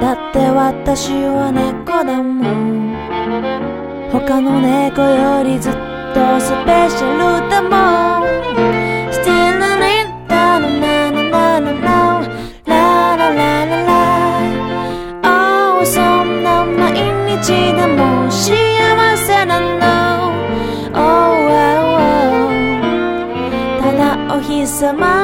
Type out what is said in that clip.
だって私は猫だもん。他の猫よりずっとスペシャルだもん。 Still in da na na na na na la la la la la。 Oh そんな毎日でも幸せなの。 Oh oh oh ただお日様